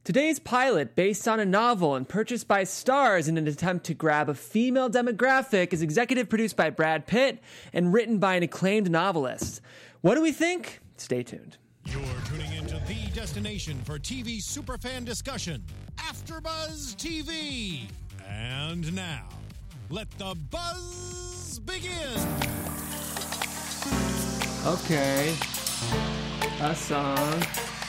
Today's pilot, based on a novel and purchased by Starz in an attempt to grab a female demographic, is executive produced by Brad Pitt and written by an acclaimed novelist. What do we think? Stay tuned. You're tuning into the destination for TV superfan discussion, AfterBuzz TV. And now, let the buzz begin. Okay. A song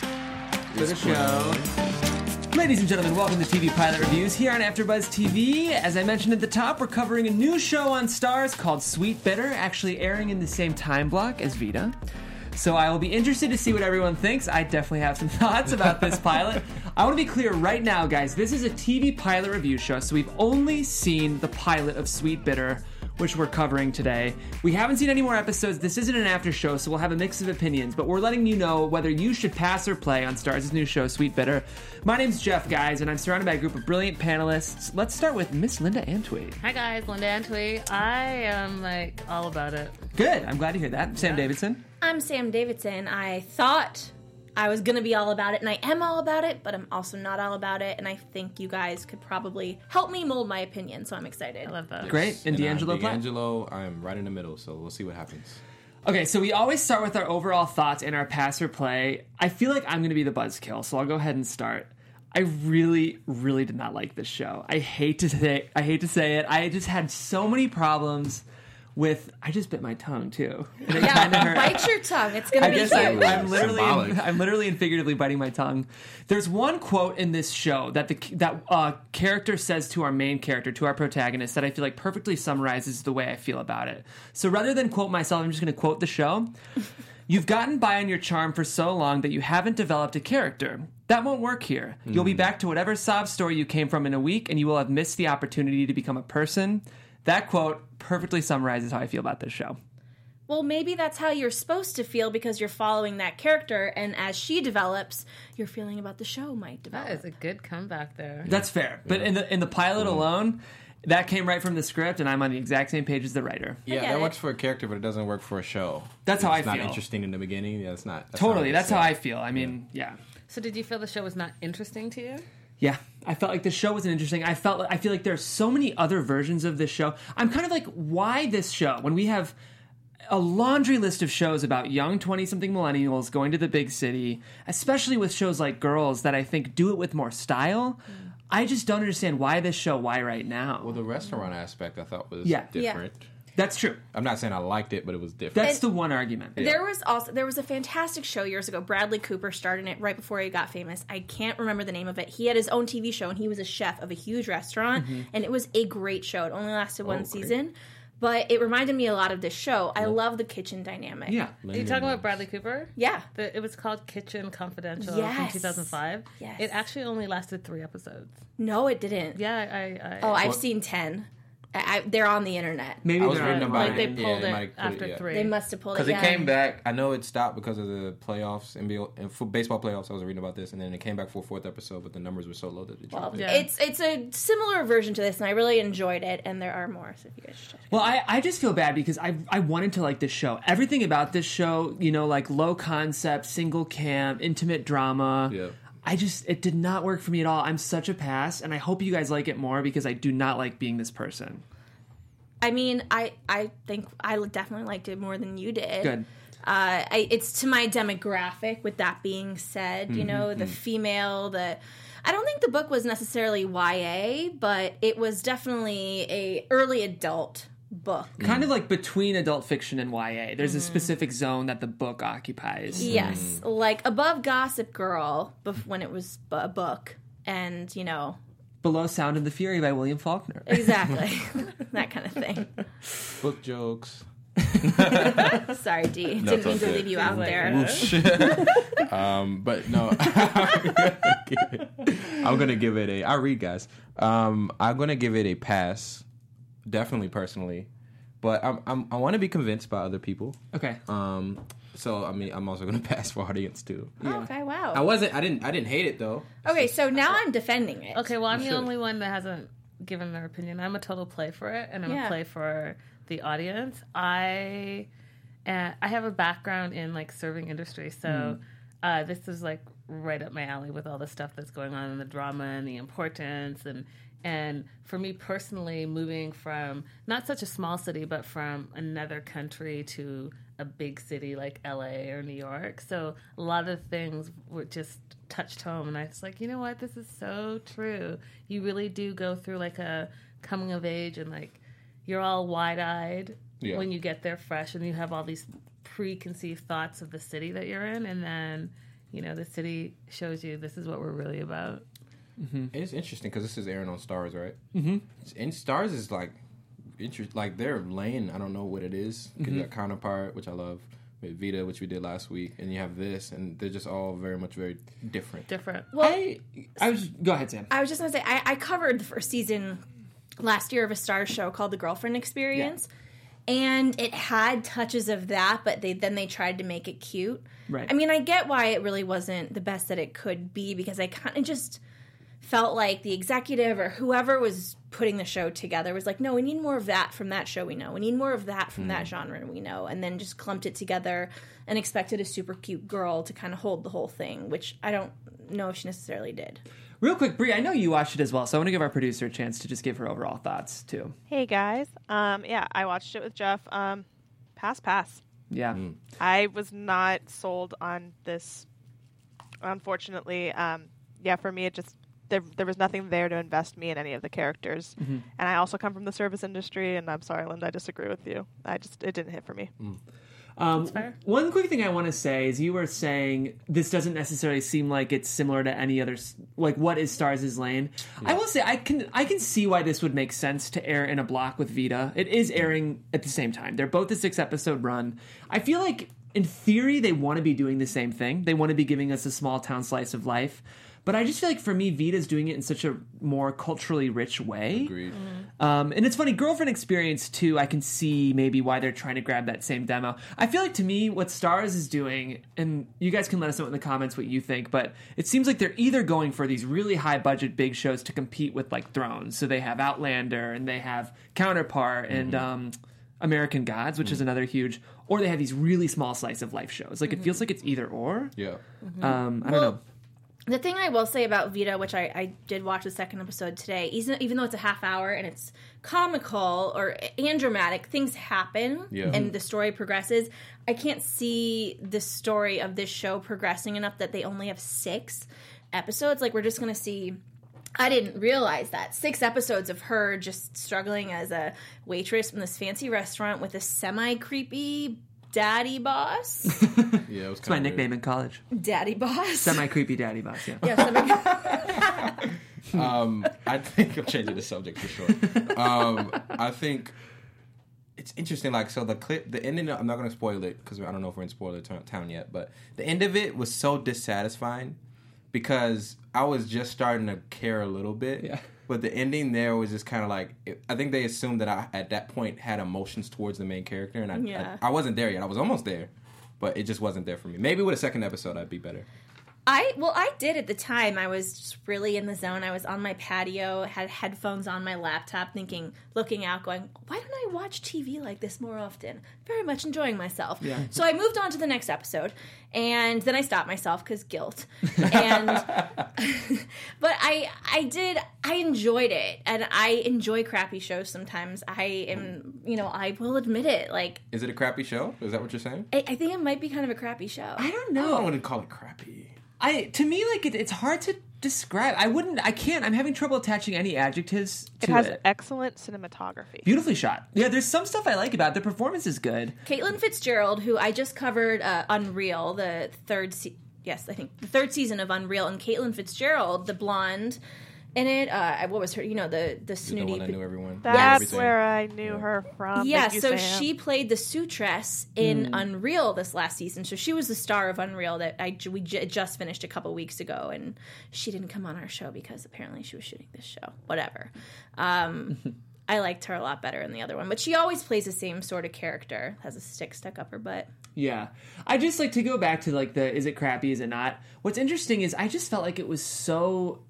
for the show. Ladies and gentlemen, welcome to TV Pilot Reviews here on AfterBuzz TV. As I mentioned at the top, we're covering a new show on Starz called Sweet Bitter, actually airing in the same time block as Vita. So I will be interested to see what everyone thinks. I definitely have some thoughts about this pilot. I want to be clear right now, guys. This is a TV pilot review show, so we've only seen the pilot of Sweet Bitter, which we're covering today. We haven't seen any more episodes. This isn't an after show, so we'll have a mix of opinions, but we're letting you know whether you should pass or play on Starz' new show, Sweet Bitter. My name's Jeff, guys, and I'm surrounded by a group of brilliant panelists. Let's start with Miss Linda Antwi. Hi guys, Linda Antwi. I am all about it. Good, I'm glad to hear that. Sam Davidson. I'm Sam Davidson. I thought I was going to be all about it, and I am all about it, but I'm also not all about it, and I think you guys could probably help me mold my opinion, so I'm excited. I love that. Great, and D'Angelo Platt? D'Angelo, I'm right in the middle, so we'll see what happens. Okay, so we always start with our overall thoughts and our pass or play. I feel like I'm going to be the buzzkill, so I'll go ahead and start. I really, really did not like this show. I hate to say it. I just had so many problems with, I just bit my tongue too. And it kinda hurt. Bite your tongue. It's going to be huge. I'm literally and figuratively biting my tongue. There's one quote in this show that that character says to our main character, to our protagonist, that I feel like perfectly summarizes the way I feel about it. So rather than quote myself, I'm just going to quote the show. You've gotten by on your charm for so long that you haven't developed a character. That won't work here. You'll be back to whatever sob story you came from in a week, and you will have missed the opportunity to become a person. That quote perfectly summarizes how I feel about this show. Well, maybe that's how you're supposed to feel because you're following that character, and as she develops, your feeling about the show might develop. That is a good comeback there. That's fair. But in the pilot alone, that came right from the script, and I'm on the exact same page as the writer. Yeah, that works for a character, but it doesn't work for a show. That's how I It's feel. not interesting in the beginning. Yeah, it's not. That's how I feel. I mean, yeah. So did you feel the show was not interesting to you? Yeah, I felt like the show wasn't interesting. I feel like there's so many other versions of this show. I'm kind of like, why this show? When we have a laundry list of shows about young 20-something millennials going to the big city, especially with shows like Girls that I think do it with more style. I just don't understand why this show, why right now? Well, the restaurant aspect I thought was different. Yeah. That's true. I'm not saying I liked it, but it was different. That's the one argument. There was a fantastic show years ago. Bradley Cooper starred in it right before he got famous. I can't remember the name of it. He had his own TV show, and he was a chef of a huge restaurant, and it was a great show. It only lasted one season, but it reminded me a lot of this show. I love the kitchen dynamic. Yeah. Are you talking about Bradley Cooper? Yeah. It was called Kitchen Confidential Yes. from 2005. Yes. It actually only lasted 3 episodes. No, it didn't. Yeah, I've seen 10. They're on the internet. Maybe I was they're reading on about like they it. pulled Yeah, it might put after 3. They must have pulled it. Because it came back. I know it stopped because of the playoffs, and for baseball playoffs. I was reading about this, and then it came back for a 4th episode, but the numbers were so low that it dropped. Yeah. It's a similar version to this, and I really enjoyed it. And there are more, so if you guys should check it out. Well, I just feel bad because I wanted to like this show. Everything about this show, like low concept, single cam, intimate drama. Yeah. It did not work for me at all. I'm such a pass, and I hope you guys like it more because I do not like being this person. I mean, I think I definitely liked it more than you did. Good. It's to my demographic. With that being said, the female, I don't think the book was necessarily YA, but it was definitely a early adult book. Kind of like between adult fiction and YA. There's a specific zone that the book occupies. Yes, like above Gossip Girl, when it was a book, and Below Sound and the Fury by William Faulkner. exactly that kind of thing. Book jokes. Sorry, D. Didn't mean to leave you out there. But no, I'm gonna give it a. I read, guys. I'm gonna give it a pass. Definitely, personally, but I want to be convinced by other people. Okay. So I mean, I'm also gonna pass for audience too. Oh, okay, wow. I didn't hate it though. Okay, so now I'm defending it. Okay, well, I'm the only one that hasn't given their opinion. I'm a total play for it, and I'm a play for the audience. I have a background in like serving industry, so this is like right up my alley with all the stuff that's going on in the drama and the importance. And for me personally, moving from not such a small city, but from another country to a big city like LA or New York. So a lot of things were just touched home. And I was like, you know what? This is so true. You really do go through like a coming of age, and like you're all wide-eyed when you get there fresh, and you have all these preconceived thoughts of the city that you're in. And then, the city shows you this is what we're really about. Mm-hmm. It's interesting because this is airing on Starz, right? Mm-hmm. And Starz is like their lane. I don't know what it is. Because you got Counterpart, which I love, with Vita, which we did last week, and you have this, and they're just all very different. Well, go ahead, Sam. I was just gonna say I covered the first season last year of a Starz show called The Girlfriend Experience, and it had touches of that, but they tried to make it cute. Right. I mean, I get why it really wasn't the best that it could be, because I kind of just felt like the executive or whoever was putting the show together was like, no, we need more of that from that show we know. We need more of that from that genre we know. And then just clumped it together and expected a super cute girl to kind of hold the whole thing, which I don't know if she necessarily did. Real quick, Brie, I know you watched it as well, so I want to give our producer a chance to just give her overall thoughts, too. Hey, guys. I watched it with Jeff. Pass. Yeah. I was not sold on this, unfortunately. For me, it just... There was nothing there to invest me in any of the characters. Mm-hmm. And I also come from the service industry, and I'm sorry, Linda, I disagree with you. It didn't hit for me. That's fair. One quick thing I want to say is you were saying this doesn't necessarily seem like it's similar to any other, like what is Starz' lane. Yeah. I will say I can see why this would make sense to air in a block with Vita. It is airing at the same time. They're both a 6-episode run. I feel like in theory they want to be doing the same thing. They want to be giving us a small town slice of life. But I just feel like for me, Vita's doing it in such a more culturally rich way. Agreed. And it's funny, Girlfriend Experience, too, I can see maybe why they're trying to grab that same demo. I feel like, to me, what Starz is doing, and you guys can let us know in the comments what you think, but it seems like they're either going for these really high-budget big shows to compete with, like, Thrones. So they have Outlander, and they have Counterpart, and American Gods, which is another huge... Or they have these really small slice-of-life shows. Like, it feels like it's either or. Yeah. I don't know. The thing I will say about Vita, which I did watch the second episode today, even though it's a half hour and it's comical and dramatic, things happen and the story progresses. I can't see the story of this show progressing enough that they only have 6 episodes. Like, we're just going to see... I didn't realize that. 6 episodes of her just struggling as a waitress in this fancy restaurant with a semi-creepy... Daddy Boss. Yeah, it's my nickname in college. Daddy Boss. Semi-creepy Daddy Boss, yeah. I think I'm changing the subject for sure. I think it's interesting. Like, so the ending, I'm not going to spoil it because I don't know if we're in spoiler town yet, but the end of it was so dissatisfying because I was just starting to care a little bit. Yeah. But the ending there was just kind of like... I think they assumed that I, at that point, had emotions towards the main character. And I wasn't there yet. I was almost there. But it just wasn't there for me. Maybe with a second episode, I'd be better. I did at the time. I was just really in the zone. I was on my patio, had headphones on my laptop, looking out, going, why don't I watch TV like this more often? Very much enjoying myself. Yeah. So I moved on to the next episode, and then I stopped myself because guilt. And but I enjoyed it, and I enjoy crappy shows sometimes. I will admit it. Like, is it a crappy show? Is that what you're saying? I think it might be kind of a crappy show. I don't know. I wouldn't call it crappy. To me, like, it's hard to describe. I'm having trouble attaching any adjectives to it. It has excellent cinematography. Beautifully shot. Yeah, there's some stuff I like about it. The performance is good. Caitlin Fitzgerald, who I just covered Unreal, the third season of Unreal, and Caitlin Fitzgerald, the blonde in it, what was her, the snooty... The one that knew everyone. That's where I knew her from. Yeah, so she played the Sutress in Unreal this last season. So she was the star of Unreal that we just finished a couple weeks ago, and she didn't come on our show because apparently she was shooting this show. Whatever. I liked her a lot better in the other one, but she always plays the same sort of character, has a stick stuck up her butt. Yeah. I just like to go back to like is it crappy, is it not? What's interesting is I just felt like it was so...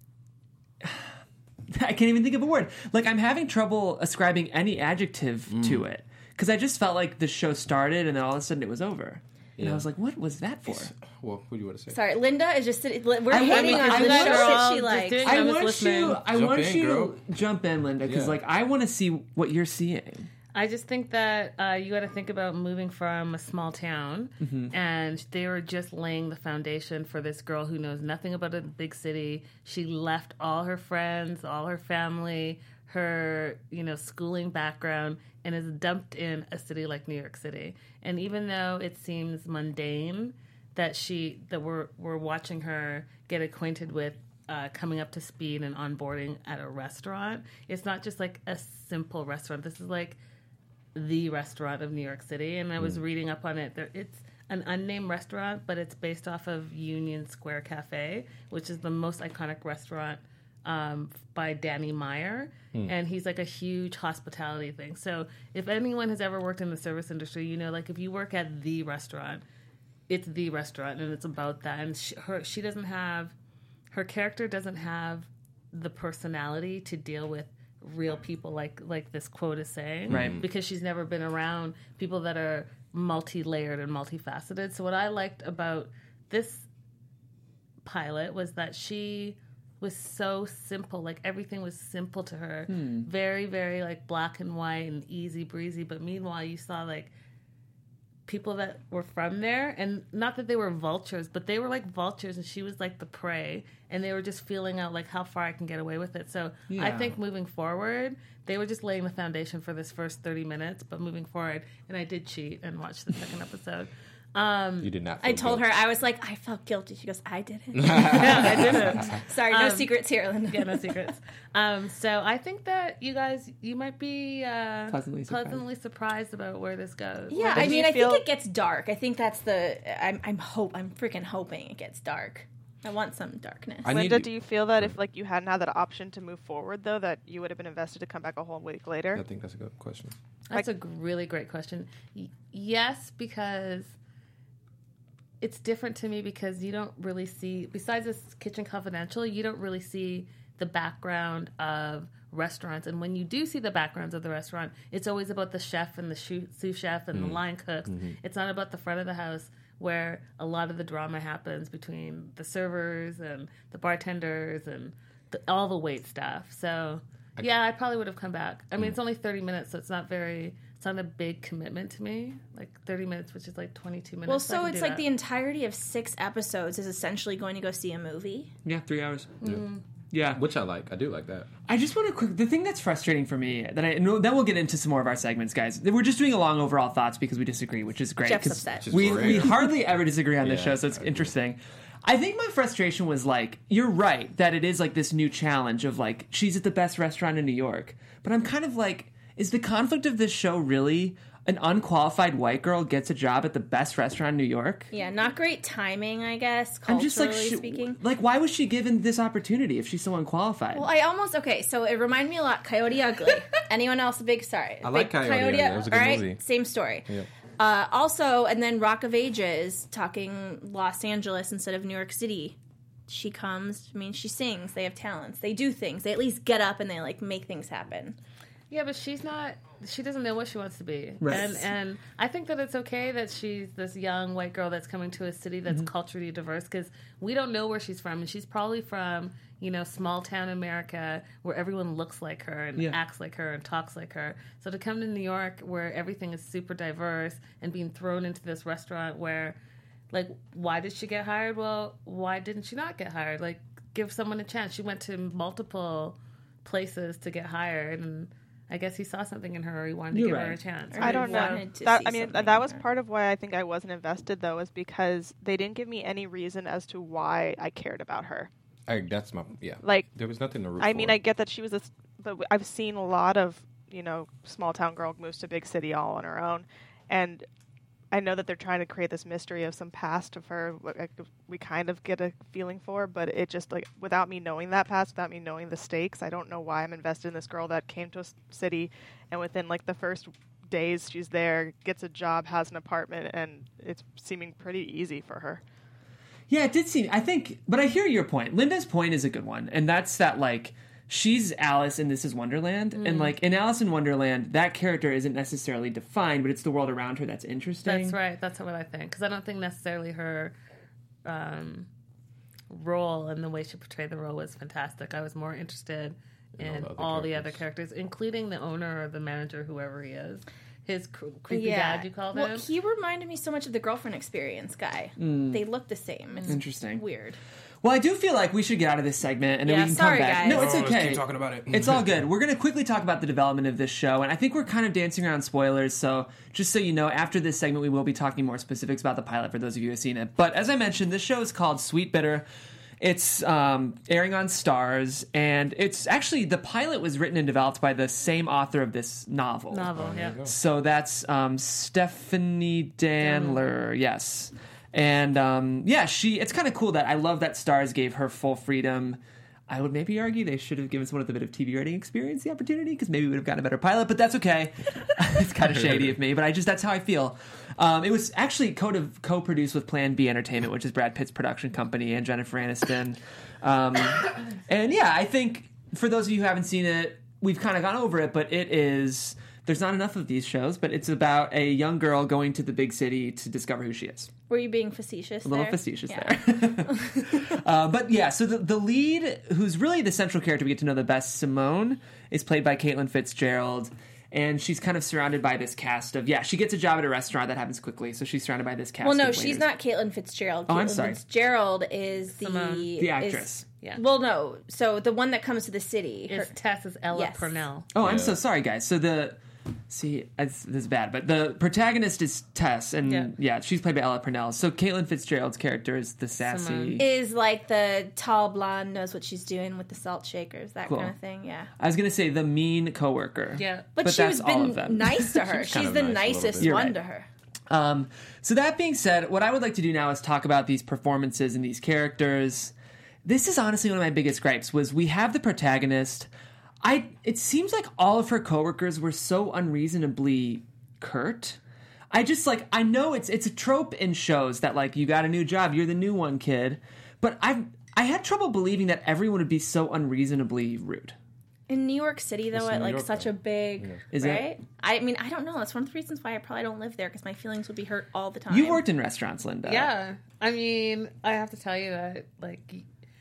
I can't even think of a word. Like, I'm having trouble ascribing any adjective to it. Because I just felt like the show started and then all of a sudden it was over. And I was like, what was that for? Well, what do you want to say? Sorry, Linda is just sitting. We're I hating want- on I the want- show that she just likes. doing- I I was want listening. you. I Jump want in, you girl. to jump in, Linda, because Yeah. like I want to see what you're seeing. I just think that you got to think about moving from a small town, and they were just laying the foundation for this girl who knows nothing about a big city. She left all her friends, all her family, her schooling background, and is dumped in a city like New York City. And even though it seems mundane that we're watching her get acquainted with coming up to speed and onboarding at a restaurant, it's not just like a simple restaurant. This is like the restaurant of New York City, and I was reading up on it. It's an unnamed restaurant, but it's based off of Union Square Cafe, which is the most iconic restaurant by Danny Meyer, and he's like a huge hospitality thing. So if anyone has ever worked in the service industry, like if you work at the restaurant, it's the restaurant, and it's about that. And she doesn't have, her character doesn't have the personality to deal with real people like this quote is saying, Right. because she's never been around people that are multi-layered and multifaceted. So what I liked about this pilot was that she was so simple, like everything was simple to her, very, very like black and white and easy breezy. But meanwhile, you saw like people that were from there, and not that they were vultures, but they were like vultures, and she was like the prey, and they were just feeling out like how far I can get away with it. So I think moving forward, they were just laying the foundation for this first 30 minutes, but moving forward, and I did cheat and watch the second episode. You did not. I told her, I was like, I felt guilty. She goes, I didn't. Yeah, I didn't. Sorry, no secrets here, Linda. Yeah, no secrets. So I think that you guys, you might be Pleasantly surprised. about where this goes. Yeah, Did I mean, you I feel- think it gets dark. I think that's I'm freaking hoping it gets dark. I want some darkness. Linda, do you feel that if like you hadn't had that option to move forward, though, that you would have been invested to come back a whole week later? I think that's a good question. That's a really great question. Yes, because it's different to me because you don't really see, besides this Kitchen Confidential, you don't really see the background of restaurants. And when you do see the backgrounds of the restaurant, it's always about the chef and the sous chef and the line cooks. It's not about the front of the house where a lot of the drama happens between the servers and the bartenders and all the wait staff. So, yeah, I probably would have come back. I mean, it's only 30 minutes, so it's not a big commitment to me. Like 30 minutes, which is like 22 minutes. Well, I so can it's do like that. the entirety of 6 episodes is essentially going to go see a movie. Yeah, 3 hours. Yeah. Which I like. I do like that. I just want to the thing that's frustrating for me that I know, then we'll get into some more of our segments, guys. We're just doing a long overall thoughts because we disagree, which is great. Jeff's 'cause upset. Which is We great. hardly ever disagree on this Yeah, show, so it's I agree. interesting. I think my frustration was like, you're right that it is like this new challenge of like she's at the best restaurant in New York, but I'm kind of like, is the conflict of this show really an unqualified white girl gets a job at the best restaurant in New York? Yeah, not great timing, I guess, I'm culturally just like, speaking. like, why was she given this opportunity if she's so unqualified? Well, I almost so it reminded me a lot Coyote Ugly. Anyone else a big sorry? I like big Coyote Ugly. It was a good all right, movie. same story. Yeah. Also, and then Rock of Ages talking Los Angeles instead of New York City. She comes. I mean, she sings. They have talents. They do things. They at least get up and they like make things happen. Yeah, but she's not. She doesn't know what she wants to be, Right. and I think that it's okay that she's this young white girl that's coming to a city that's culturally diverse because we don't know where she's from, and she's probably from small town America where everyone looks like her and acts like her and talks like her. So to come to New York where everything is super diverse and being thrown into this restaurant where, like, why did she get hired? Well, why didn't she not get hired? Like, give someone a chance. She went to multiple places to get hired, and I guess he saw something in her, or he wanted to You're give right. her a chance. Or I don't know. wanted to That, see I mean, something that in was her. part of why I think I wasn't invested, though, is because they didn't give me any reason as to why I cared about her. That's my Like, There was nothing to root I for. mean, I get that she was this, but I've seen a lot of, small town girl moves to big city all on her own. And I know that they're trying to create this mystery of some past of her, we kind of get a feeling for, but it just, like, without me knowing that past, without me knowing the stakes, I don't know why I'm invested in this girl that came to a city and within, like, the first days she's there, gets a job, has an apartment, and it's seeming pretty easy for her. Yeah, it did seem, I think, but I hear your point. Linda's point is a good one, and that's that, like, she's Alice and this is Wonderland. And like in Alice in Wonderland, that character isn't necessarily defined, but it's the world around her that's interesting. That's right. That's what I think. Because I don't think necessarily her role and the way she portrayed the role was fantastic. I was more interested in all the other characters, including the owner or the manager, whoever he is. His creepy dad, you called him? Well, he reminded me so much of the Girlfriend Experience guy. They look the same. It's Interesting. weird. Well, I do feel like we should get out of this segment and then Yeah, we can sorry, come back. guys. No, it's Let's okay. keep talking about it. It's all good. We're going to quickly talk about the development of this show, and I think we're kind of dancing around spoilers, so just so you know, after this segment, we will be talking more specifics about the pilot for those of you who have seen it. But as I mentioned, this show is called Sweet Bitter. It's airing on Starz, and it's actually, the pilot was written and developed by the same author of this novel. Yeah. So that's Stephanie Danler, yes. And it's kind of cool that I love that Starz gave her full freedom. I would maybe argue they should have given someone with a bit of TV writing experience the opportunity, because maybe we would have gotten a better pilot, but that's okay. It's kind of shady of me, but that's how I feel. It was actually co-produced with Plan B Entertainment, which is Brad Pitt's production company, and Jennifer Aniston. And yeah, I think for those of you who haven't seen it, we've kind of gone over it, but there's not enough of these shows, but it's about a young girl going to the big city to discover who she is. Were you being facetious A little there? facetious Yeah. there. But yeah, so the lead, who's really the central character we get to know the best, Simone, is played by Caitlin Fitzgerald. And she's kind of surrounded by this cast of, she gets a job at a restaurant. That happens quickly. So she's surrounded by this cast Well, no, of she's waiters. not Caitlin Fitzgerald. Oh, Caitlin I'm sorry. Fitzgerald is The actress. Yeah. Well, no. So the one that comes to the city. It's Tess is Ella Yes. Purnell. Oh, I'm so sorry, guys. So this is bad, but the protagonist is Tess, and she's played by Ella Purnell. So Caitlin Fitzgerald's character is the sassy... Simone. Is like the tall blonde, knows what she's doing with the salt shakers, that Cool. kind of thing, yeah. I was going to say the mean coworker. Yeah. But she that's was all of been them. nice to her. She's kind She's of the nice a little nicest bit. You're one right. to her. So that being said, what I would like to do now is talk about these performances and these characters. This is honestly one of my biggest gripes, was we have the protagonist. It seems like all of her coworkers were so unreasonably curt. I know it's a trope in shows that, like, you got a new job, you're the new one, kid. But I had trouble believing that everyone would be so unreasonably rude. In New York City, though, It's at New like York, such though. a big, Is it? right? I mean, I don't know. That's one of the reasons why I probably don't live there, because my feelings would be hurt all the time. You worked in restaurants, Linda. Yeah. I mean, I have to tell you that, like,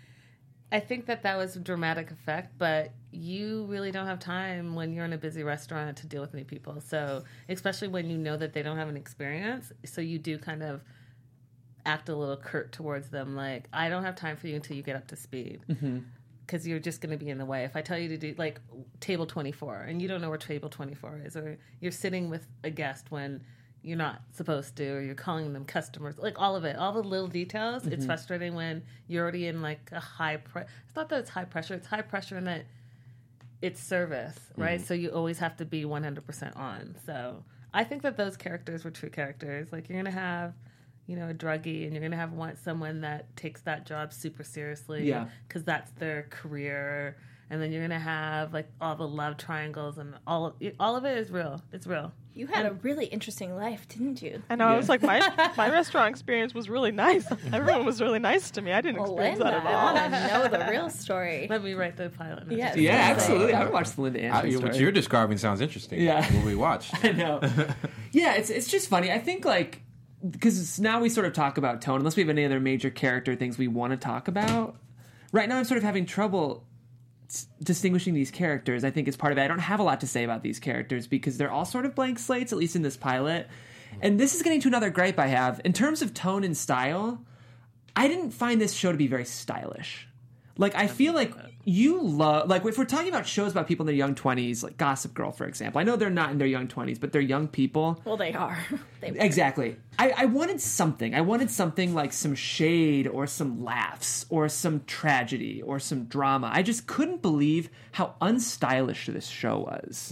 I think that was a dramatic effect, but you really don't have time when you're in a busy restaurant to deal with new people. So, especially when you know that they don't have an experience, so you do kind of act a little curt towards them, like, I don't have time for you until you get up to speed. Because you're just going to be in the way. If I tell you to do, like, table 24, and you don't know where table 24 is, or you're sitting with a guest when you're not supposed to, or you're calling them customers, like, all of it, all the little details. It's frustrating when you're already in, like, a it's not that it's high pressure. It's high pressure in that it's service, right? So you always have to be 100% on. So I think that those characters were true characters. Like, you're going to have, a druggie, and you're going to want someone that takes that job super seriously, because that's their career. And then you're going to have, like, all the love triangles, and all of it is real. It's real. You had a really interesting life, didn't you? I know. I was like, my restaurant experience was really nice. Everyone was really nice to me. I didn't experience that at I all. want to know the real story. Let me write the pilot. Yes. Yeah, Exactly. absolutely. I would watch the Linda Anderson What story. you're describing sounds interesting. Yeah. What we watched. I know. Yeah, it's just funny. I think, like, because now we sort of talk about tone, unless we have any other major character things we want to talk about. Right now I'm sort of having trouble distinguishing these characters. I think it's part of it. I don't have a lot to say about these characters because they're all sort of blank slates, at least in this pilot. And this is getting to another gripe I have. In terms of tone and style, I didn't find this show to be very stylish. Like, I feel like you love... Like, if we're talking about shows about people in their young 20s, like Gossip Girl, for example. I know they're not in their young 20s, but they're young people. Well, they are. Exactly. I wanted something. I wanted something like some shade or some laughs or some tragedy or some drama. I just couldn't believe how unstylish this show was.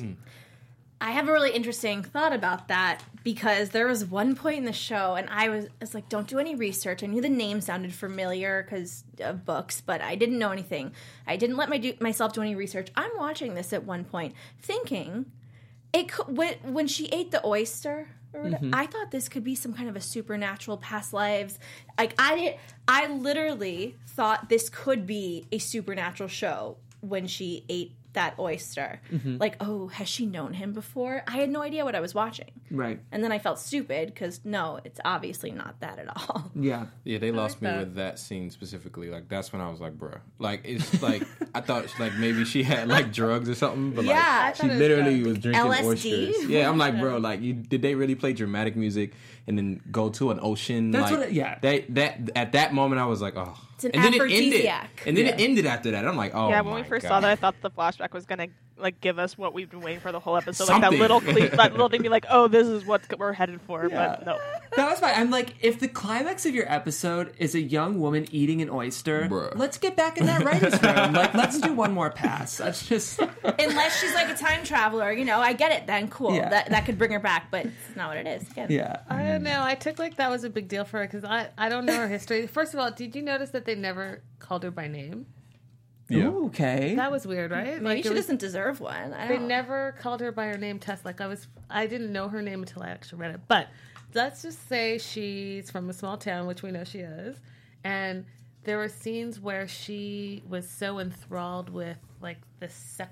I have a really interesting thought about that because there was one point in the show and I was like, don't do any research. I knew the name sounded familiar because of books, but I didn't know anything. I didn't let myself do any research. I'm watching this at one point thinking it could, when she ate the oyster, I thought this could be some kind of a supernatural past lives. Like I literally thought this could be a supernatural show when she ate that oyster. Mm-hmm. Like, oh, has she known him before? I had no idea what I was watching. Right. And then I felt stupid because, no, it's obviously not that at all. Yeah. Yeah, they lost me that. with that scene specifically. Like, that's when I was like, bruh. Like, it's like, I thought, like, maybe she had, like, drugs or something. But, Yeah, I like, she thought it was literally drugs. was drinking LSD? oysters. Yeah, I'm like, bro, like, did they really play dramatic music and then go to an ocean? That's like, what yeah. At that moment, I was like, oh. It's an and then aphrodisiac. It ended after that. I'm like, oh, Yeah, when my we first God. saw that, I thought the flashback was gonna like give us what we've been waiting for the whole episode, like that Something. that little thing, be like, oh, this is what we're headed for. Yeah. But no, That was fine. I'm like, if the climax of your episode is a young woman eating an oyster, Bruh. let's get back in that writer's room. Like, let's do one more pass. That's just Unless she's like a time traveler, I get it then. Cool. Yeah. That could bring her back, but it's not what it is. Again. yeah. I don't know. I took like that was a big deal for her because I don't know her history. First of all, did you notice that they never called her by name? Yeah. Ooh, okay. That was weird, right? Maybe Like, she it was- doesn't deserve one. I They don't. never called her by her name, Tess. Like I didn't know her name until I actually read it. But let's just say she's from a small town, which we know she is, and there were scenes where she was so enthralled with like the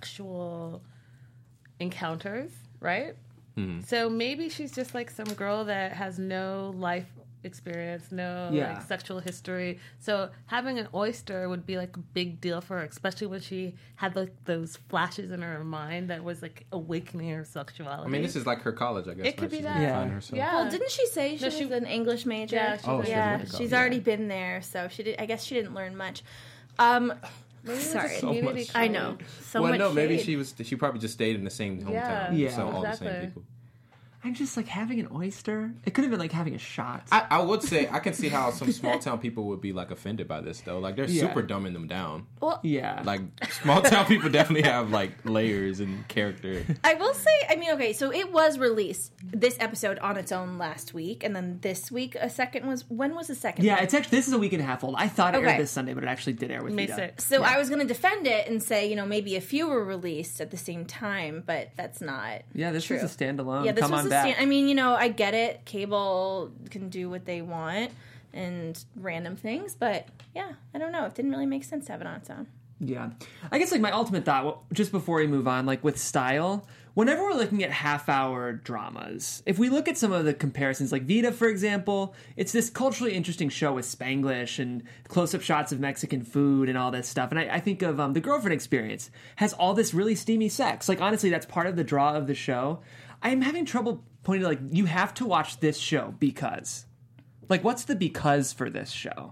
sexual encounters, right? So maybe she's just like some girl that has no life experience, no Yeah. like sexual history. So having an oyster would be like a big deal for her, especially when she had like those flashes in her mind that was like awakening her sexuality. I mean, this is like her college, I guess. It could right? be She's that. gonna Yeah. find herself. Yeah. Well, didn't she say she No, was she- an English major? Yeah, she was. Yeah, she was. she's Yeah. already been there, so she did. I guess she didn't learn much. Maybe it was sorry. a So community much. I college. know. So Well, much no, maybe shade. she probably just stayed in the same hometown. Yeah. So all the exactly. same people. I'm just like having an oyster. It could have been like having a shot. I would say I can see how some small town people would be like offended by this though. Like they're Yeah. super dumbing them down. Well, yeah. Like small town people definitely have like layers and character. I will say, I mean, okay, so it was released, this episode on its own last week, and then this week a second was, when was the second yeah, one? it's actually this is a week and a half old. I thought it Okay. aired this Sunday, but it actually did air with May Vita. 6th. So I was going to defend it and say, maybe a few were released at the same time, but that's not Yeah, this true. was a standalone. Yeah, this Come was on a back. I mean, I get it. Cable can do what they want and random things, but yeah, I don't know. It didn't really make sense to have it on its own. Yeah. I guess, like, my ultimate thought, well, just before we move on, like, with style, whenever we're looking at half-hour dramas, if we look at some of the comparisons, like Vita, for example, it's this culturally interesting show with Spanglish and close-up shots of Mexican food and all this stuff. And I think of The Girlfriend Experience has all this really steamy sex. Like, honestly, that's part of the draw of the show. I'm having trouble pointing to, like, you have to watch this show because. Like, what's the because for this show?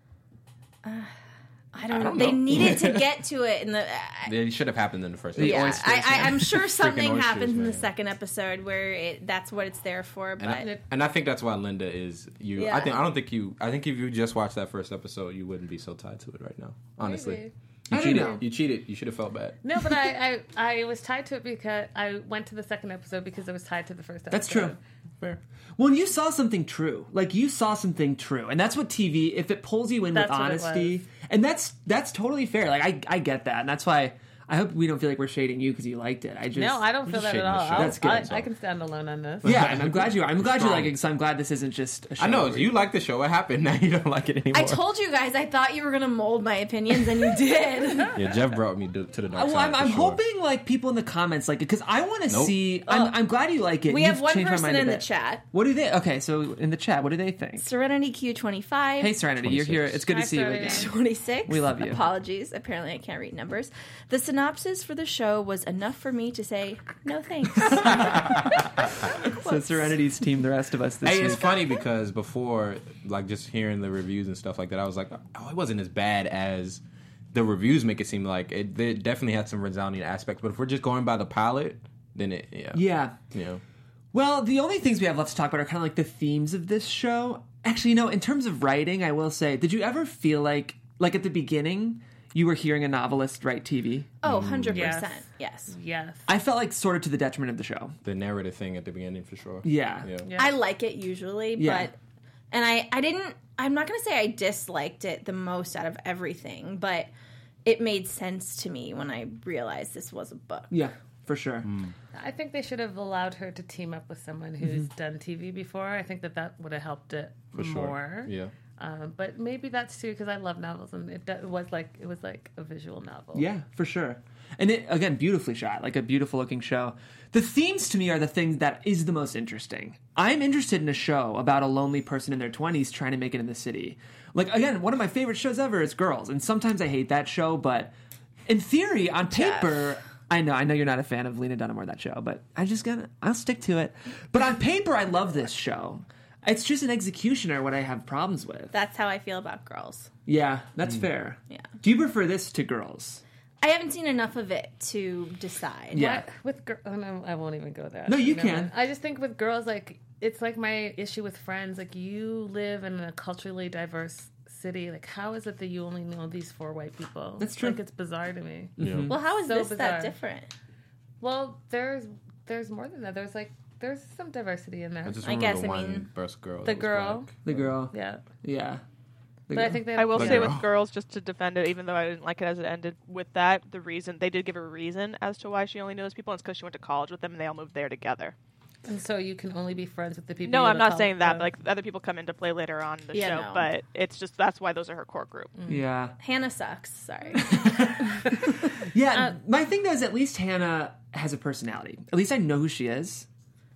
I don't know. don't They know. needed to get to it in the. It should have happened in the first The episode. Yeah, oysters, I'm sure something oysters, happens in the man. second episode where that's what it's there for. But And I think that's why Linda is you. Yeah. I think if you just watched that first episode, you wouldn't be so tied to it right now. Honestly, Maybe. I you don't cheated. know. You cheated. You should have felt bad. No, but I was tied to it because I went to the second episode because it was tied to the first episode. That's true. Fair. Well, and you saw something true. Like, you saw something true. And that's what TV, if it pulls you in That's with what it honesty, was. and that's totally fair. Like, I get that. And that's why I hope we don't feel like we're shading you because you liked it. I just No, I don't feel just that at shading the all. show. That's good. I can stand alone on this. Yeah, and I'm glad you Strong. like it because I'm glad this isn't just a show. I know where you like the show. What happened? Now you don't like it anymore. I told you guys I thought you were going to mold my opinions, and you did. Yeah, Jeff brought me to the dark Well, side. I'm for sure. hoping like people in the comments like it because I want to Nope. see. I'm glad you like it. We You've have one changed my person mind a in the bit. chat. What do they? Okay, so in the chat, what do they think? Serenity Q25. Hey, Serenity, you're 26. here. It's good to Hi, see you Serenity. again. 26. We love you. Apologies. Apparently, I can't read numbers. The synopsis for the show was enough for me to say no thanks. So Serenity's team, the rest of us this Hey, week. it's funny because before, like, just hearing the reviews and stuff like that, I was like, oh, it wasn't as bad as the reviews make it seem like. It definitely had some resounding aspects, but if we're just going by the pilot, then Yeah. you know. Well, the only things we have left to talk about are kind of like the themes of this show. Actually, in terms of writing, I will say, did you ever feel like at the beginning, you were hearing a novelist write TV? Oh, 100%. Yes. Yes. Yes. I felt like sort of to the detriment of the show. The narrative thing at the beginning for sure. Yeah. Yeah. I like it usually, Yeah. but I didn't. I'm not going to say I disliked it the most out of everything, but it made sense to me when I realized this was a book. Yeah, for sure. I think they should have allowed her to team up with someone who's done TV before. I think that would have helped it For sure. more. Yeah. But maybe that's too because I love novels, and it was like a visual novel. Yeah, for sure. And it, again, beautifully shot, like a beautiful looking show. The themes to me are the thing that is the most interesting. I'm interested in a show about a lonely person in their 20s trying to make it in the city. Like, again, one of my favorite shows ever is Girls, and sometimes I hate that show, but in theory, on paper, I know you're not a fan of Lena Dunham or that show, but I'll stick to it. But on paper, I love this show. It's just an executioner what I have problems with. That's how I feel about Girls. Yeah, that's fair. Yeah. Do you prefer this to Girls? I haven't seen enough of it to decide. Yeah. I won't even go there. No, you can. I just think with Girls, like, it's like my issue with Friends. Like, you live in a culturally diverse city. Like, how is it that you only know these 4 white people? That's true. Like, it's bizarre to me. Yeah. Well, how is So this bizarre. that different? Well, there's more than that. There's some diversity in there. I just I remember guess, the I one mean, burst girl. the that was girl. black. The girl. Yeah. Yeah. The But I girl. think they I will The say girl. with Girls, just to defend it, even though I didn't like it as it ended, with that, the reason, they did give a reason as to why she only knows people, and it's because she went to college with them and they all moved there together. And so you can only be friends with the people. No, you I'm go to not college saying that, with. but like other people come into play later on in the Yeah, show, no. but it's just, that's why those are her core group. Yeah. Hannah sucks. Sorry. Yeah, my thing though is at least Hannah has a personality. At least I know who she is.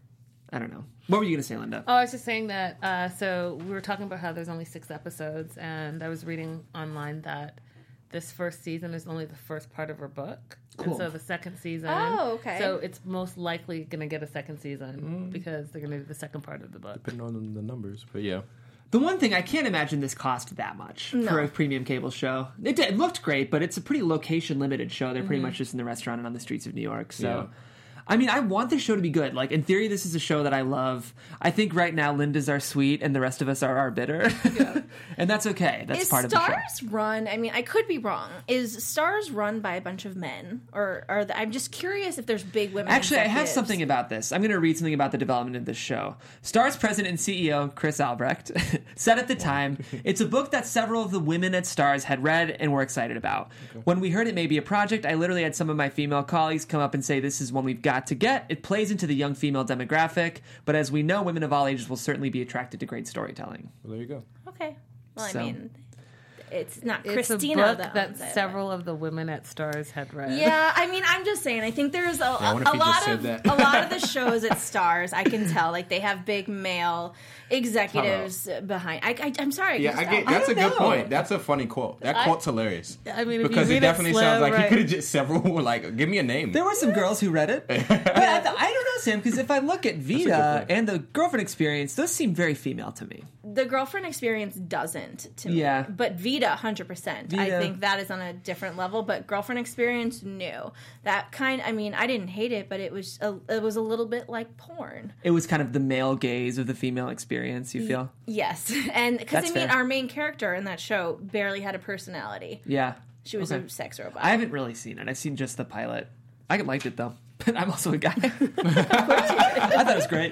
I don't know. What were you going to say, Linda? Oh, I was just saying that. So we were talking about how there's only 6 episodes, and I was reading online that this first season is only the first part of her book. Cool. And so the second season. Oh, okay. So it's most likely going to get a second season because they're going to do the second part of the book. Depending on the numbers, but yeah. The one thing, I can't imagine this cost that much for a premium cable show. It looked great, but it's a pretty location-limited show. They're pretty much just in the restaurant and on the streets of New York, so... Yeah. I mean, I want this show to be good. Like, in theory, this is a show that I love. I think right now Linda's our sweet and the rest of us are our bitter. Yeah. And that's okay. That's Is part of the show. Stars run? I mean, I could be wrong. Is Stars run by a bunch of men, or I'm just curious if there's big women? Actually, I have executives. something about this. I'm going to read something about the development of this show. Star's president and CEO, Chris Albrecht, said at the time, it's a book that several of the women at Stars had read and were excited about. Okay. When we heard it may be a project, I literally had some of my female colleagues come up and say, this is one we've got to get. It plays into the young female demographic, but as we know, women of all ages will certainly be attracted to great storytelling. Well, there you go. Okay. Well, So- I mean, it's not It's Christina a book that that owns it, several of the women at Stars had read. Yeah, I mean, I'm just saying. I think there's a I wonder if he just lot said of that. a lot of the shows at Stars. I can tell, like they have big male executives behind. I'm sorry. Yeah, I get. That's a good point. That's a funny quote. That quote's hilarious. I mean, if because you it read definitely slow, sounds like right? he could have just several. Like, give me a name. There were some girls who read it. But I don't know, Sam, because if I look at Vita point. and the Girlfriend Experience, those seem very female to me. The Girlfriend Experience doesn't to me. Yeah. But Vita, 100%. I Vita. think that is on a different level. But Girlfriend Experience, no. That kind. I mean, I didn't hate it, but it was a little bit like porn. It was kind of the male gaze of the female experience, you feel? Yes, and because That's I mean, fair. our main character in that show barely had a personality. Yeah. She was Okay. a sex robot. I haven't really seen it. I've seen just the pilot. I liked it, though. But I'm also a guy. I thought it was great.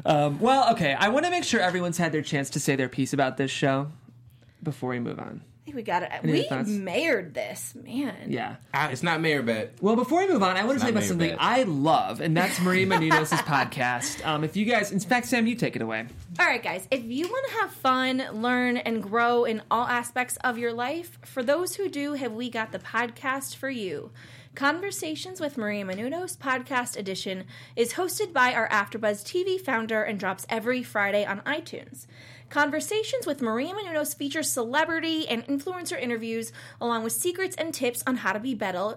Well, okay. I want to make sure everyone's had their chance to say their piece about this show before we move on. I think we got it. Any We thoughts? mayored this, man. Yeah. It's not Mayor Bet. Well, before we move on, I want to It's talk not about something Mayor Bet. I love, and that's Maria Menounos' podcast. If you guys, in fact, Sam, you take it away. All right, guys. If you want to have fun, learn, and grow in all aspects of your life, for those who do, have we got the podcast for you. Conversations with Maria Menounos Podcast Edition is hosted by our AfterBuzz TV founder and drops every Friday on iTunes. Conversations with Maria Menounos features celebrity and influencer interviews, along with secrets and tips on how to be better.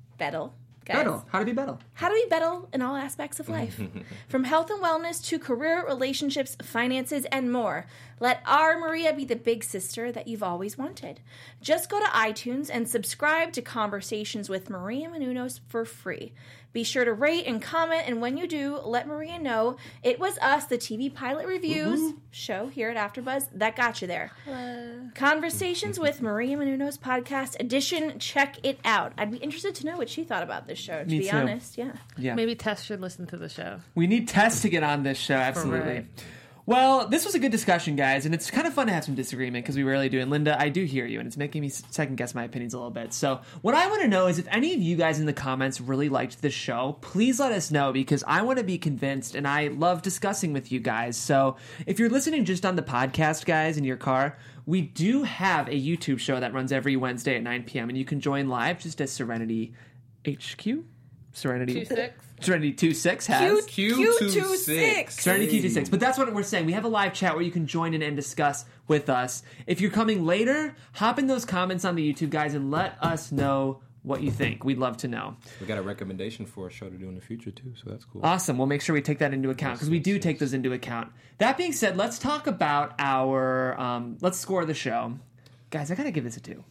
Guys. Better. How to be better. How to be better in all aspects of life. From health and wellness to career, relationships, finances, and more. Let our Maria be the big sister that you've always wanted. Just go to iTunes and subscribe to Conversations with Maria Menounos for free. Be sure to rate and comment, and when you do, let Maria know it was us, the TV Pilot Reviews show here at AfterBuzz, that got you there. Conversations with Maria Menounos Podcast Edition. Check it out. I'd be interested to know what she thought about this show, to Me be too. honest. Yeah. Yeah. Maybe Tess should listen to the show. We need Tess to get on this show, absolutely. Right. Well, this was a good discussion, guys, and it's kind of fun to have some disagreement because we rarely do. And Linda, I do hear you, and it's making me second guess my opinions a little bit. So what I want to know is if any of you guys in the comments really liked this show, please let us know because I want to be convinced, and I love discussing with you guys. So if you're listening just on the podcast, guys, in your car, we do have a YouTube show that runs every Wednesday at 9 p.m., and you can join live just as Serenity HQ? Serenity 26. Serenity 26 has. Q26. Serenity Q26. But that's what we're saying. We have a live chat where you can join in and discuss with us. If you're coming later, hop in those comments on the YouTube, guys, and let us know what you think. We'd love to know. We got a recommendation for a show to do in the future, too, so that's cool. Awesome. We'll make sure we take that into account because we do take those into account. That being said, let's talk about our... let's score the show. Guys, I got to give this a 2.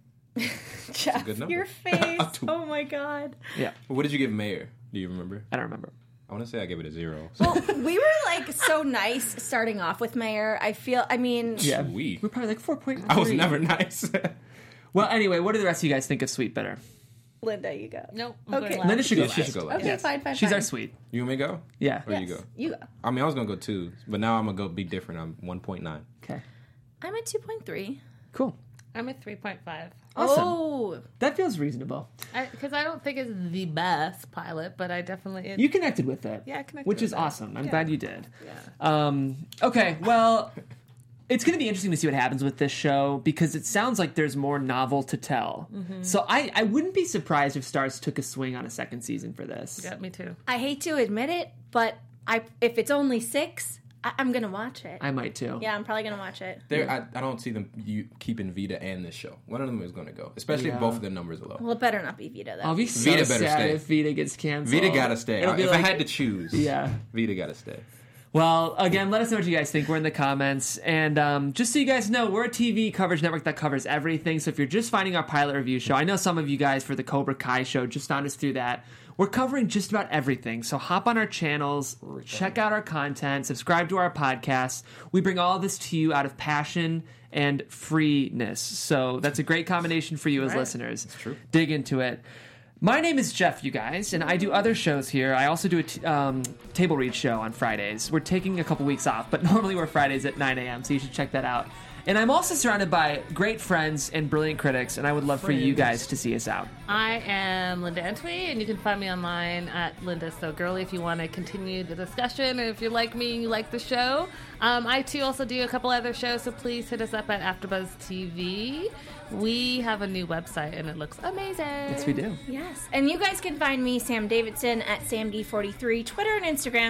Jeff, good number. your face. Oh my god. Yeah. What did you give Mayor? Do you remember? I don't remember. I want to say I gave it a 0. Well, we were like so nice starting off with Mayor. I mean, Yeah. Sweet. We're probably like 4.3. I was never nice. Well, anyway, what do the rest of you guys think of Sweet Better? Linda, you go. Nope. Okay. Linda should go Yeah, she last. should go last. Okay, fine. She's our Sweet. You want me to go? Yeah. Or you Yes, go? You go. I mean, I was going to go 2, but now I'm going to go be different. I'm 1.9. Okay. I'm at 2.3. Cool. I'm at 3.5. Awesome. Oh, That feels reasonable. Because I don't think it's the best pilot, but I definitely... You connected with it. Yeah, I connected Which with is it. awesome. I'm Yeah. glad you did. Yeah. Okay, well, it's going to be interesting to see what happens with this show because it sounds like there's more novel to tell. Mm-hmm. So I wouldn't be surprised if Starz took a swing on a second season for this. Yeah, me too. I hate to admit it, but if it's only 6, I'm gonna watch it. I might too. Yeah, I'm probably gonna watch it. I don't see them keeping Vita and this show. One of them is going to go, especially if both of their numbers are low. Well, it better not be Vita though. I'll be so Vita better sad stay. if Vita gets canceled. Vita got to stay. It'll be If like- I had to choose, Yeah. Vita got to stay. Well, again, let us know what you guys think. We're in the comments. And just so you guys know, we're a TV coverage network that covers everything. So if you're just finding our pilot review show, I know some of you guys for the Cobra Kai show just found us through that. We're covering just about everything. So hop on our channels, check out our content, subscribe to our podcasts. We bring all this to you out of passion and freeness. So that's a great combination for you as listeners. That's true. Dig into it. My name is Jeff, you guys, and I do other shows here. I also do a table read show on Fridays. We're taking a couple weeks off, but normally we're Fridays at 9 a.m., so you should check that out. And I'm also surrounded by great friends and brilliant critics, and I would love for you guys to see us out. I am Linda Entwee, and you can find me online at Linda So Girly if you want to continue the discussion. And if you're like me and you like the show, I too also do a couple other shows, so please hit us up at AfterBuzz TV. We have a new website, and it looks amazing. Yes, we do. Yes. And you guys can find me, Sam Davidson, at SamD43, Twitter and Instagram,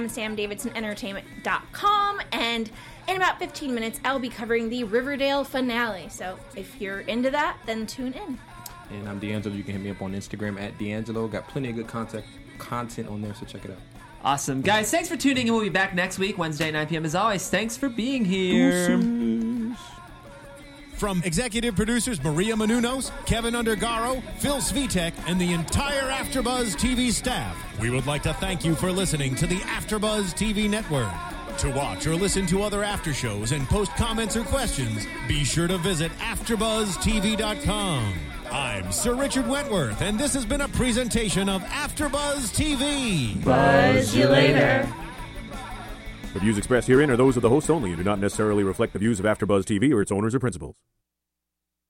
SamDavidsonEntertainment.com. And in about 15 minutes, I'll be covering the Riverdale finale. So if you're into that, then tune in. And I'm D'Angelo. You can hit me up on Instagram at D'Angelo. Got plenty of good content on there, so check it out. Awesome. Guys, thanks for tuning in. We'll be back next week, Wednesday at 9 p.m. As always, thanks for being here. From executive producers Maria Menounos, Kevin Undergaro, Phil Svitek, and the entire AfterBuzz TV staff, we would like to thank you for listening to the AfterBuzz TV network. To watch or listen to other after shows and post comments or questions, be sure to visit AfterBuzzTV.com. I'm Sir Richard Wentworth, and this has been a presentation of AfterBuzz TV. Buzz you later. The views expressed herein are those of the hosts only and do not necessarily reflect the views of AfterBuzz TV or its owners or principals.